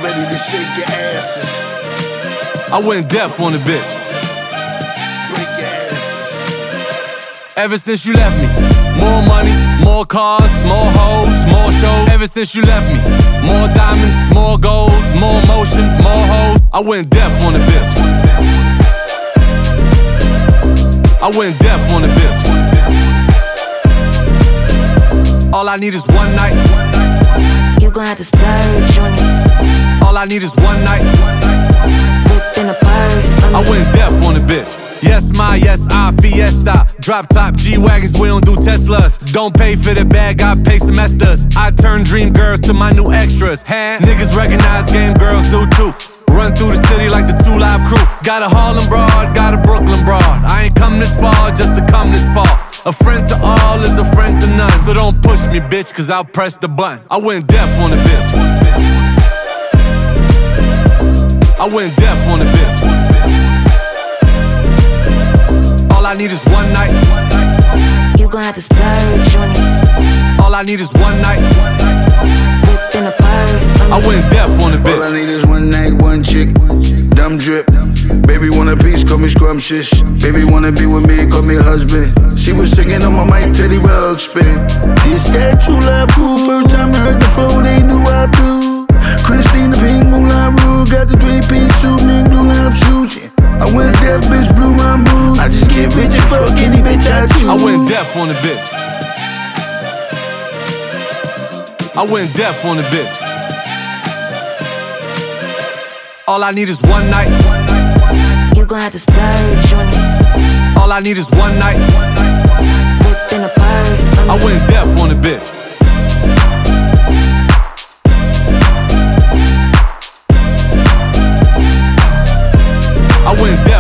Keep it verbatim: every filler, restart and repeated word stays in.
ready to shake your asses. I went deaf on the bitch. Break your asses. Ever since you left me, more money, more cars, more hoes, more shows. Ever since you left me, more diamonds, more gold, more motion, more hoes. I went deaf on the bitch. I went deaf on the bitch. All I need is one night. You gon' have to splurge on it. All I need is one night. Whip in a purse. I went deaf on the bitch. Yes, my, yes, I, Fiesta. Drop top G-Wagons, we don't do Teslas. Don't pay for the bag, I pay semesters. I turn dream girls to my new extras. Hand niggas recognize game girls do too. Run through the city like the two Live Crew. Got a Harlem broad, got a Brooklyn broad. I ain't come this far just to come this far. A friend to all is a friend to none. So don't push me, bitch, cause I'll press the button. I went deaf on the bitch. I went deaf on the bitch. All I need is one night. You gon' have to splurge on it. All I need is one night. Whip in a purse. I went deaf on the bitch. All I need is one night, one chick, dumb drip. Baby want a piece, call me scrumptious. Baby wanna be with me, call me husband. She was singing on my mic, Teddy Ruxpin. This that true love cool, first time I heard the flow, they knew I do. Christina Pink, Moulin Rouge, got the three-piece suit, mink, blue love shoes. I went deaf, bitch, blew my mood. I just get rich and fuck any bitch I choose. I went deaf on the bitch. I went deaf on the bitch. All I need is one night. You gon' have to splurge on it. All I need is one night. Whip in a purse. I went deaf on the bitch. I went deaf.